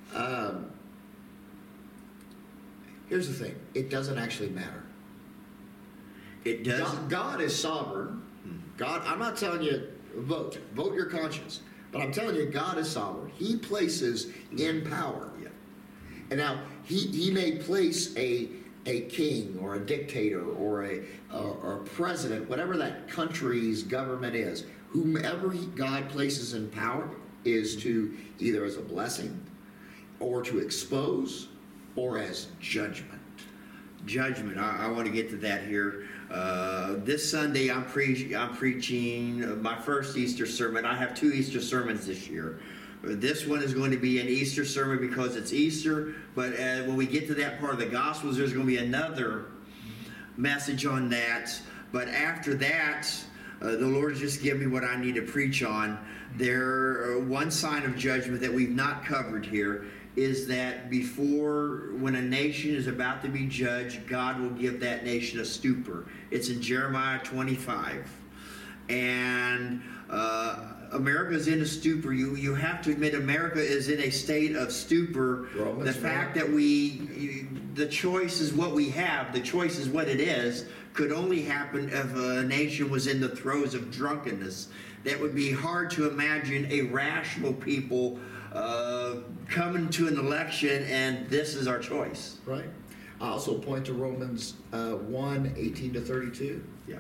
here's the thing. It doesn't actually matter. It does. God is sovereign. God, I'm not telling you vote your conscience, but I'm telling you God is sovereign. He places in power. Yeah. And now he may place a a king or a dictator or a president, whatever that country's government is, whomever God places in power is to either as a blessing or to expose or as judgment. Judgment. I want to get to that here. This Sunday, I'm preaching my first Easter sermon. I have 2 Easter sermons this year. This one is going to be an Easter sermon because it's Easter, but when we get to that part of the Gospels, there's going to be another message on that. But after that, the Lord just given me what I need to preach on. One sign of judgment that we've not covered here is that when a nation is about to be judged, God will give that nation a stupor. It's in Jeremiah 25. And America's in a stupor. You have to admit America is in a state of stupor. The fact that the choice is what we have, the choice is what it is, could only happen if a nation was in the throes of drunkenness. That would be hard to imagine a rational people coming to an election and this is our choice. Right. I also point to Romans 1, 18 to 32. Yeah.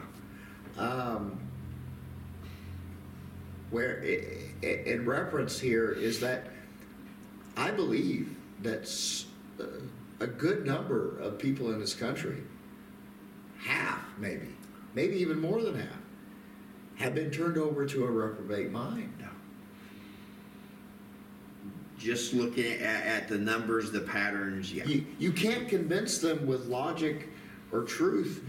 Where in reference here is that I believe that a good number of people in this country, half maybe even more than half, have been turned over to a reprobate mind. Just looking at the numbers, the patterns, yeah. You can't convince them with logic or truth.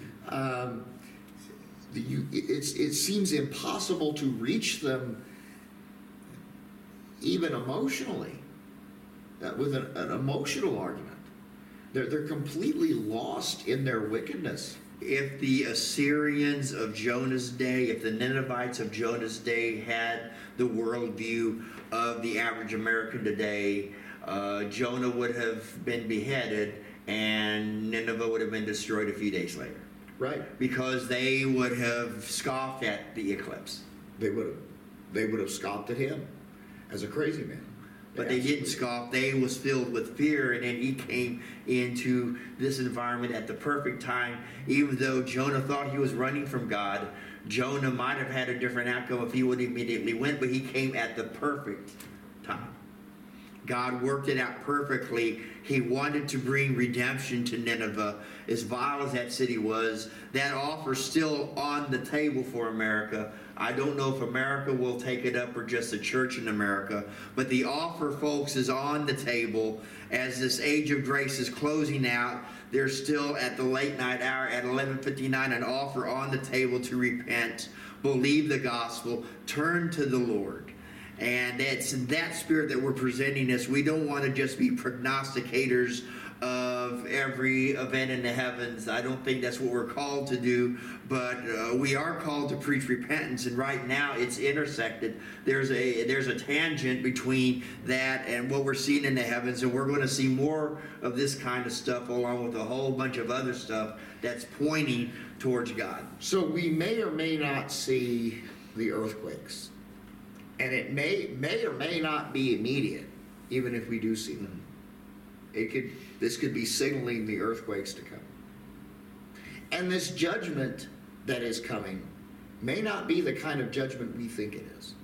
It seems impossible to reach them even emotionally with an emotional argument. They're completely lost in their wickedness. If the Assyrians of Jonah's day, if the Ninevites of Jonah's day had the worldview of the average American today, Jonah would have been beheaded and Nineveh would have been destroyed a few days later. Right. Because they would have scoffed at the eclipse. They would have scoffed at him as a crazy man. But they didn't scoff. They was filled with fear, and then he came into this environment at the perfect time. Even though Jonah thought he was running from God, Jonah might have had a different outcome if he would immediately went, but he came at the perfect time. God worked it out perfectly. He wanted to bring redemption to Nineveh. As vile as that city was, that offer's still on the table for America. I don't know if America will take it up or just the church in America, but the offer, folks, is on the table. As this age of grace is closing out, there's still at the late night hour at 11:59 an offer on the table to repent, believe the gospel, turn to the Lord. And it's in that spirit that we're presenting this. We don't want to just be prognosticators of every event in the heavens. I don't think that's what we're called to do, but we are called to preach repentance, and right now it's intersected. There's a tangent between that and what we're seeing in the heavens, and we're going to see more of this kind of stuff along with a whole bunch of other stuff that's pointing towards God. So we may or may not see the earthquakes. And it may or may not be immediate, even if we do see them. This could be signaling the earthquakes to come. And this judgment that is coming may not be the kind of judgment we think it is.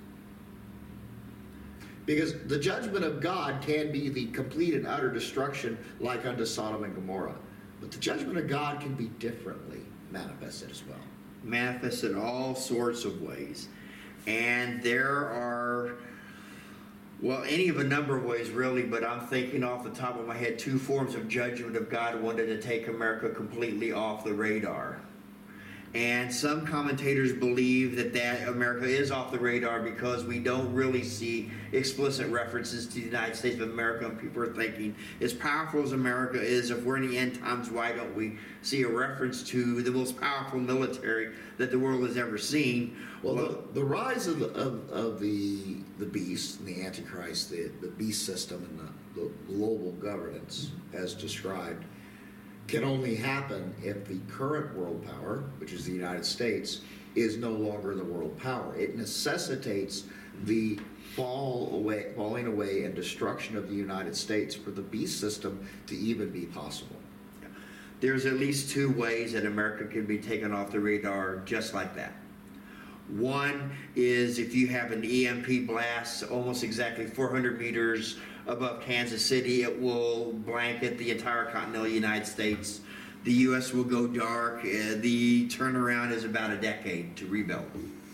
Because the judgment of God can be the complete and utter destruction like unto Sodom and Gomorrah. But the judgment of God can be differently manifested as well. Manifested all sorts of ways. And there are, any of a number of ways really, but I'm thinking off the top of my head 2 forms of judgment of God wanted to take America completely off the radar. And some commentators believe that America is off the radar because we don't really see explicit references to the United States of America. And people are thinking, as powerful as America is, if we're in the end times, why don't we see a reference to the most powerful military that the world has ever seen? Well, the rise of the beast and the Antichrist, the beast system and the global governance as described, can only happen if the current world power, which is the United States, is no longer the world power. It necessitates the falling away and destruction of the United States for the beast system to even be possible. there's at least two ways that America can be taken off the radar just like that. One is if you have an EMP blast almost exactly 400 meters above Kansas City, it will blanket the entire continental United States. The U.S. will go dark. The turnaround is about a decade to rebuild.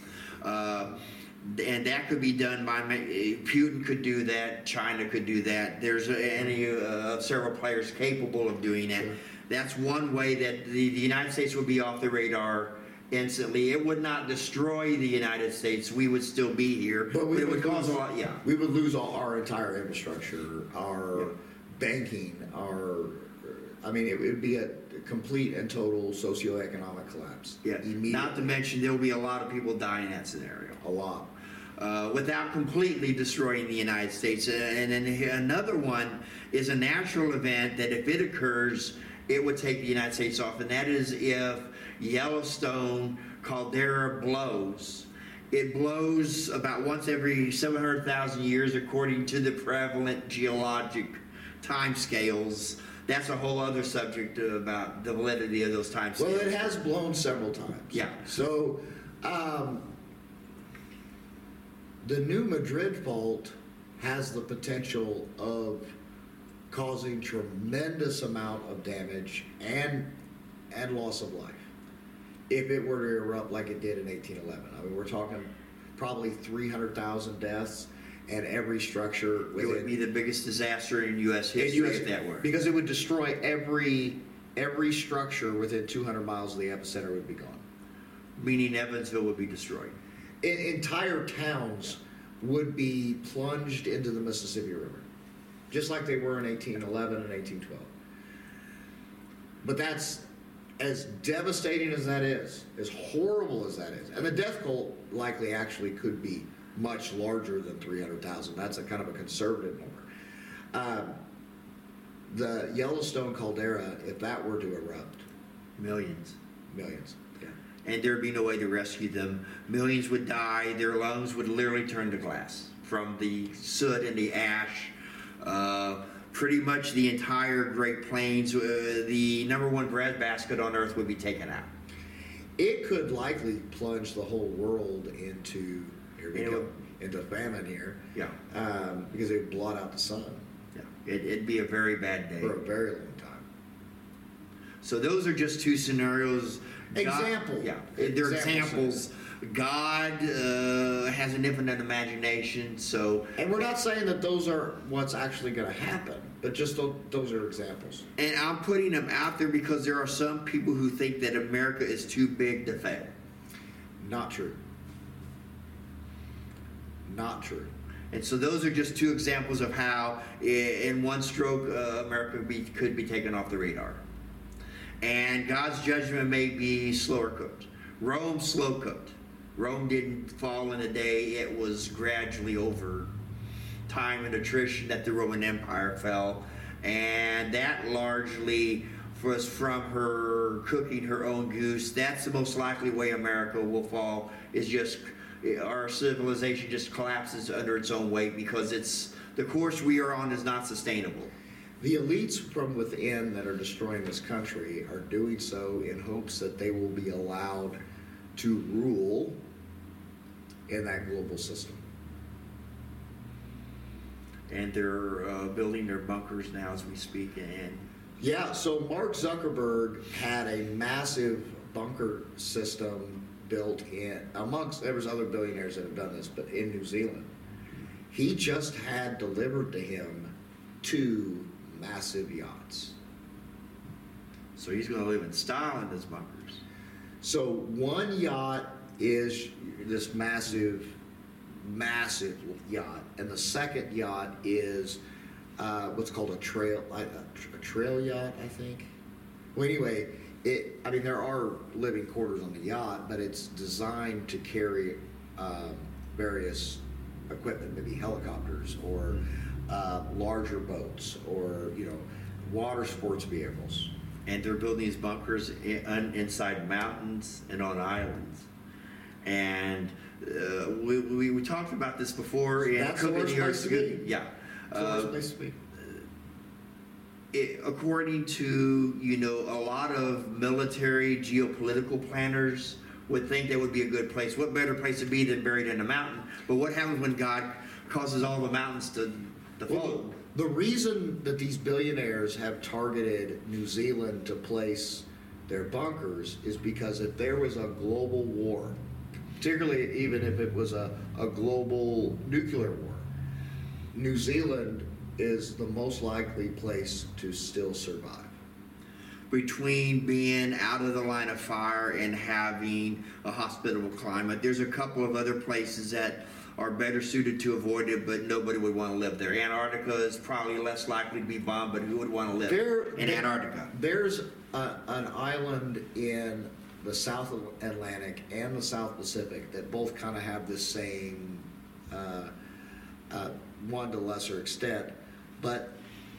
And that could be done by Putin could do that. China could do that. There's several players capable of doing that. Sure. That's one way that the United States would be off the radar instantly. It would not destroy the United States. We would still be here, but it would cause a lot. Yeah, we would lose all our entire infrastructure, our banking, it would be a complete and total socioeconomic collapse. Yes. Not to mention there will be a lot of people dying in that scenario. A lot. Without completely destroying the United States. And then another one is a natural event that if it occurs, it would take the United States off, and that is if Yellowstone caldera blows. It blows about once every 700,000 years according to the prevalent geologic time scales. That's a whole other subject about the validity of those time scales. Well, it has blown several times. Yeah. So, the New Madrid fault has the potential of causing tremendous amount of damage and loss of life if it were to erupt like it did in 1811. We're talking probably 300,000 deaths, and every structure it would be the biggest disaster in U.S. history if that were. Because it would destroy every structure within 200 miles of the epicenter would be gone. Meaning Evansville would be destroyed. Entire towns would be plunged into the Mississippi River, just like they were in 1811 and 1812. But that's as devastating as that is, as horrible as that is. And the death toll likely actually could be much larger than 300,000. That's a kind of a conservative number. The Yellowstone caldera, if that were to erupt, millions. Yeah. And there'd be no way to rescue them. Millions would die. Their lungs would literally turn to glass from the soot and the ash. Pretty much the entire Great Plains, the number one breadbasket on Earth would be taken out. It could likely plunge the whole world into famine here. Yeah. Because it would blot out the sun. Yeah. It'd be a very bad day. For a very long time. So those are just two scenarios. Examples. Yeah, they're examples. God has an infinite imagination, so... And we're not saying that those are what's actually going to happen, but just those are examples. And I'm putting them out there because there are some people who think that America is too big to fail. Not true. Not true. And so those are just two examples of how, in one stroke, America could be taken off the radar. And God's judgment may be slower cooked. Rome's slow cooked. Rome didn't fall in a day. It was gradually over time and attrition that the Roman Empire fell. And that largely was from her cooking her own goose. That's the most likely way America will fall, is just our civilization just collapses under its own weight because the course we are on is not sustainable. The elites from within that are destroying this country are doing so in hopes that they will be allowed to rule in that global system. And they're building their bunkers now as we speak. And yeah, so Mark Zuckerberg had a massive bunker system built there was other billionaires that have done this, but in New Zealand. He just had delivered to him 2 massive yachts. So he's going to live in style in his bunkers. So one yacht is this massive yacht, and the second yacht is what's called a trail yacht, I think. Well, anyway, there are living quarters on the yacht, but it's designed to carry various equipment, maybe helicopters or larger boats or water sports vehicles. And they're building these bunkers inside mountains and on islands. And we talked about this before. That's the worst place to be. Yeah. That's the worst place to be. according to, a lot of military geopolitical planners would think that would be a good place. What better place to be than buried in a mountain? But what happens when God causes all the mountains to fall? Well, the reason that these billionaires have targeted New Zealand to place their bunkers is because if there was a global war, particularly even if it was a global nuclear war, New Zealand is the most likely place to still survive. Between being out of the line of fire and having a hospitable climate, there's a couple of other places that are better suited to avoid it, but nobody would want to live there. Antarctica is probably less likely to be bombed, but who would want to live in Antarctica? There's an island in the South Atlantic and the South Pacific that both kind of have the same, one to lesser extent, but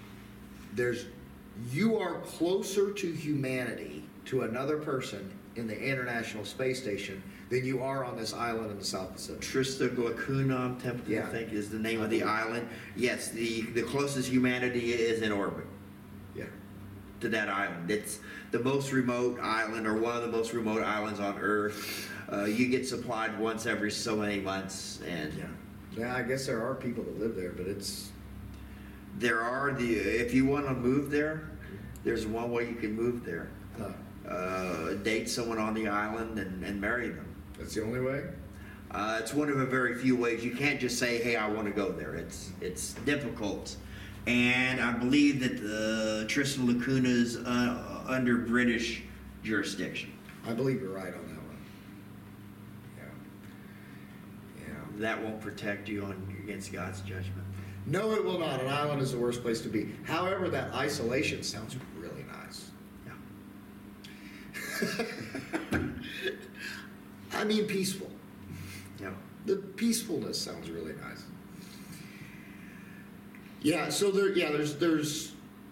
you are closer to humanity, to another person in the International Space Station than you are on this island in the South Pacific. Tristan Lacuna, I'm tempted to think is the name of the island. Yes, the closest humanity is in orbit. Yeah. To that island. It's the most remote island, or one of the most remote islands on Earth. You get supplied once every so many months, and Yeah, I guess there are people that live there, but it's... if you want to move there, there's one way you can move there. Date someone on the island and marry them. That's the only way? It's one of the very few ways. You can't just say, hey, I want to go there. It's difficult. And I believe that Tristan Lacuna is under British jurisdiction. I believe you're right on that one. Yeah. That won't protect you against God's judgment. No, it will not. An island is the worst place to be. However, that isolation sounds really nice. Yeah. I mean, peaceful. Yeah. The peacefulness sounds really nice. Yeah. So there's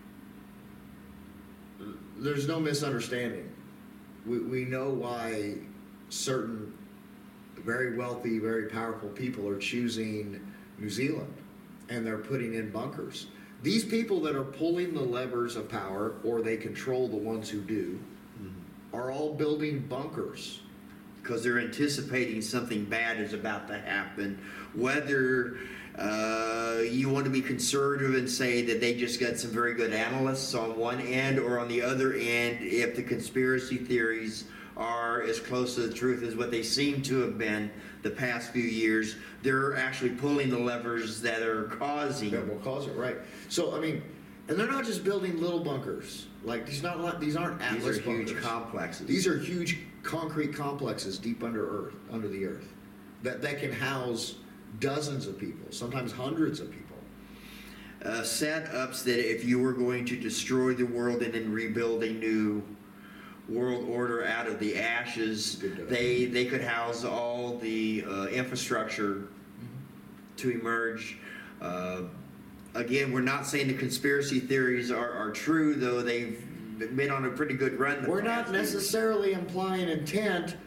no misunderstanding. We know why certain very wealthy, very powerful people are choosing New Zealand, and they're putting in bunkers. These people that are pulling the levers of power, or they control the ones who do, are all building bunkers. Because they're anticipating something bad is about to happen. Whether you want to be conservative and say that they just got some very good analysts on one end, or on the other end, if the conspiracy theories are as close to the truth as what they seem to have been the past few years, they're actually pulling the levers that are causing. That will cause it, right? So I mean, and they're not just building little bunkers. Like these aren't Atlas These are huge bunkers. complexes. These are huge concrete complexes deep under the earth, that can house dozens of people, sometimes hundreds of people. Setups that if you were going to destroy the world and then rebuild a new world order out of the ashes, they could house all the infrastructure to emerge. Again, we're not saying the conspiracy theories are true, though they've been on a pretty good run. We're not necessarily implying intent.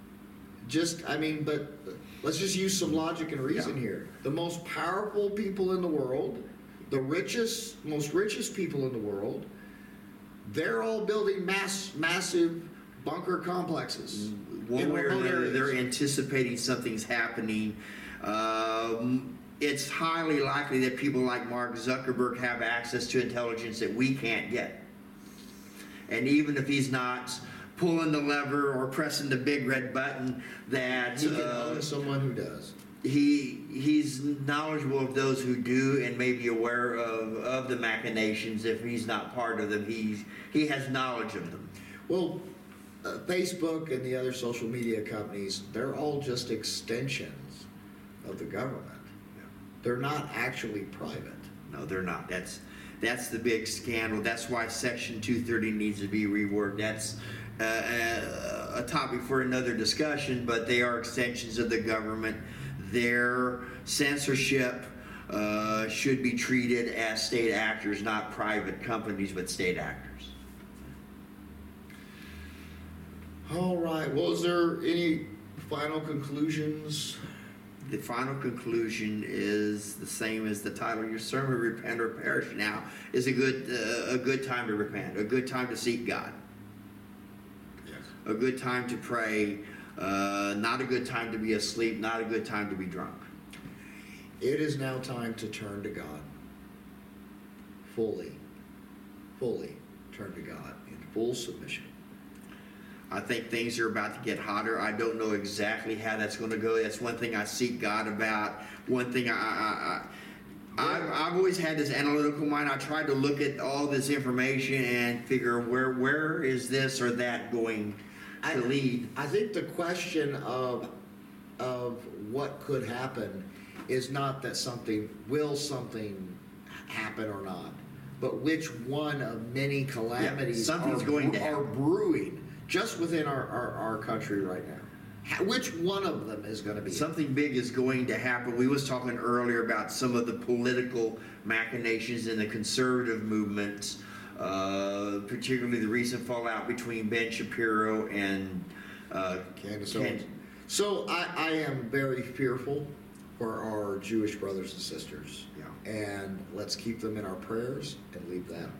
But let's just use some logic and reason here. The most powerful people in the world, the most richest people in the world, they're all building massive bunker complexes. One way or another, they're anticipating something's happening. It's highly likely that people like Mark Zuckerberg have access to intelligence that we can't get. And even if he's not pulling the lever or pressing the big red button, that he can own someone who does. He's knowledgeable of those who do, and may be aware of the machinations. If he's not part of them, he has knowledge of them. Well, Facebook and the other social media companies, they're all just extensions of the government. They're not actually private. No, they're not. That's the big scandal. That's why Section 230 needs to be reworked. That's a topic for another discussion, but they are extensions of the government. Their censorship should be treated as state actors, not private companies, but state actors. All right. Well, is there any final conclusions the final conclusion is the same as the title of your sermon, Repent or Perish. Now is a good time to repent, a good time to seek God, Yes. a good time to pray, not a good time to be asleep, not a good time to be drunk. It is now time to turn to God. Fully turn to God in full submission. I think things are about to get hotter. I don't know exactly how that's going to go. That's one thing I seek God about. One thing I've always had this analytical mind. I tried to look at all this information and figure where is this or that going to lead. I think the question of what could happen is not that something happen or not, but which one of many calamities something's going to are happen. brewing just within our country right now. Which one of them is going to be? Something big is going to happen. We was talking earlier about some of the political machinations in the conservative movement, particularly the recent fallout between Ben Shapiro and Candace Owens. So I am very fearful for our Jewish brothers and sisters. Yeah. And let's keep them in our prayers and leave it at that.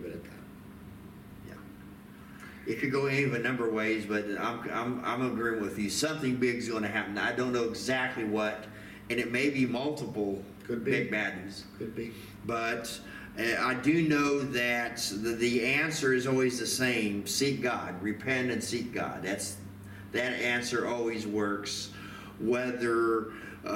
It could go any of a number of ways, but I'm agreeing with you. Something big is going to happen. I don't know exactly what, and it may be multiple big baddies. Could be. But I do know that the answer is always the same: seek God, repent, and seek God. That answer always works, whether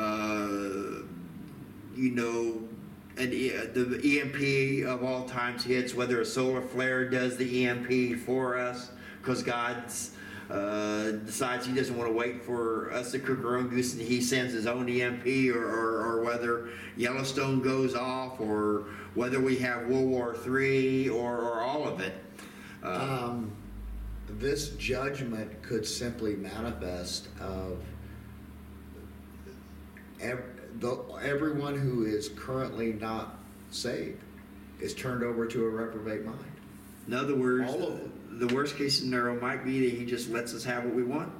and the EMP of all times hits, whether a solar flare does the EMP for us because God decides he doesn't want to wait for us to cook our own goose and he sends his own EMP, or whether Yellowstone goes off, or whether we have World War III, or all of it. This judgment could simply manifest of everyone who is currently not saved is turned over to a reprobate mind. In other words, all of them. The worst case scenario might be that he just lets us have what we want,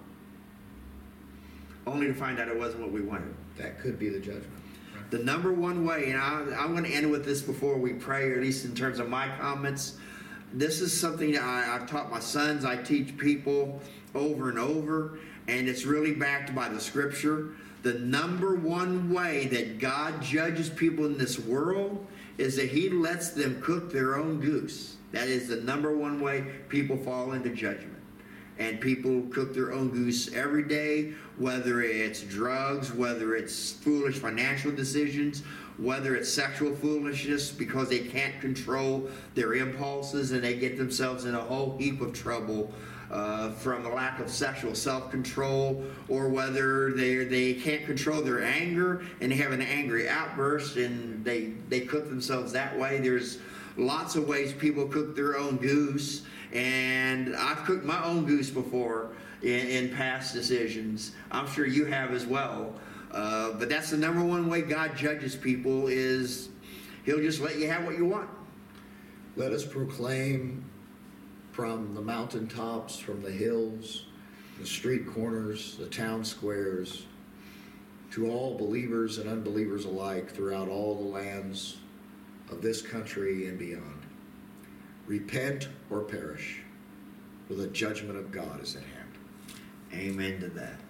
only to find out it wasn't what we wanted. That could be the judgment. The number one way, and I'm going to end with this before we pray, or at least in terms of my comments. This is something that I've taught my sons. I teach people over and over, and it's really backed by the Scripture. The number one way that God judges people in this world is that he lets them cook their own goose. That is the number one way people fall into judgment. And people cook their own goose every day, whether it's drugs, whether it's foolish financial decisions, whether it's sexual foolishness because they can't control their impulses and they get themselves in a whole heap of trouble from a lack of sexual self-control, or whether they can't control their anger and they have an angry outburst and they cook themselves that way. There's lots of ways people cook their own goose, and I've cooked my own goose before in past decisions. I'm sure you have as well. But that's the number one way God judges people, is he'll just let you have what you want. Let us proclaim from the mountaintops, from the hills, the street corners, the town squares, to all believers and unbelievers alike throughout all the lands of this country and beyond. Repent or perish, for the judgment of God is at hand. Amen to that.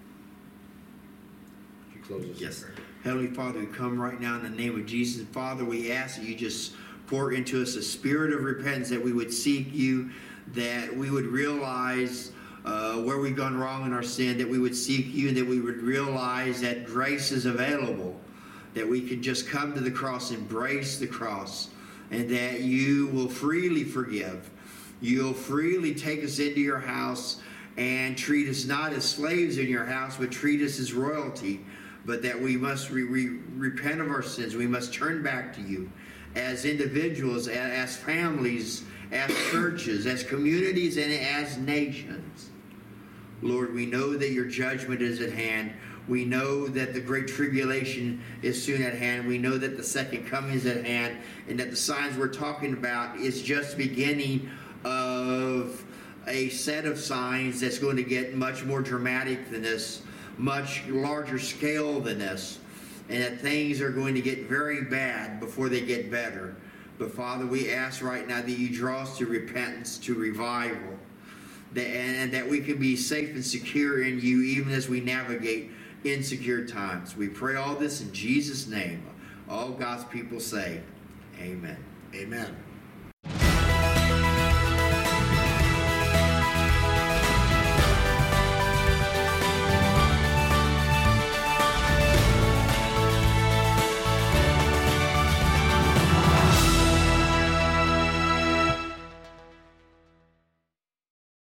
Would you close us? Yes. Heavenly Father, we come right now in the name of Jesus. Father, we ask that you just pour into us a spirit of repentance, that we would seek you, that we would realize where we've gone wrong in our sin, that we would seek you, and that we would realize that grace is available, that we could just come to the cross, embrace the cross, and that you will freely forgive. You'll freely take us into your house and treat us not as slaves in your house, but treat us as royalty, but that we must repent of our sins. We must turn back to you as individuals, as families, as churches, as communities, and as nations. Lord, we know that your judgment is at hand. We know that the great tribulation is soon at hand. We know that the second coming is at hand, and that the signs we're talking about is just beginning of a set of signs that's going to get much more dramatic than this. much larger scale than this, and that things are going to get very bad before they get better. But Father, we ask right now that you draw us to repentance, to revival, and that we can be safe and secure in you even as we navigate insecure times. We pray all this in Jesus' name. All God's people say, amen. Amen.